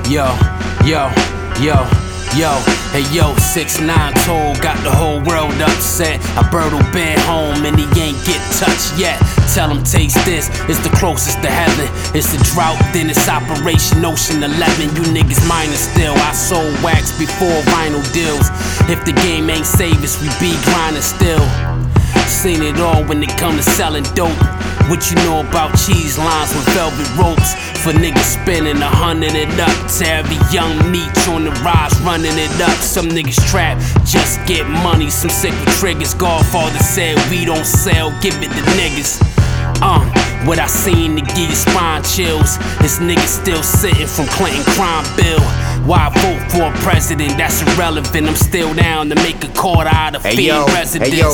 Yo, yo, yo, yo, hey yo, 6ix9ine told, got the whole world upset. Alberto been home and he ain't get touched yet. Tell him taste this, it's the closest to heaven. It's the drought, then it's Operation Ocean 11. You niggas minor still, I sold wax before vinyl deals. If the game ain't save us, we be grinding still. Seen it all when it come to selling dope. What you know about cheese lines with velvet ropes? For niggas spending 100 and up. To every young Meech on the rise running it up. Some niggas trap, just get money. Some sick with triggers. Godfather said we don't sell, give it to niggas. What I seen to give your spine chills. This nigga still sitting from Clinton crime bill. Why vote for a president that's irrelevant? I'm still down to make a quarter out of feed residents. Hey yo,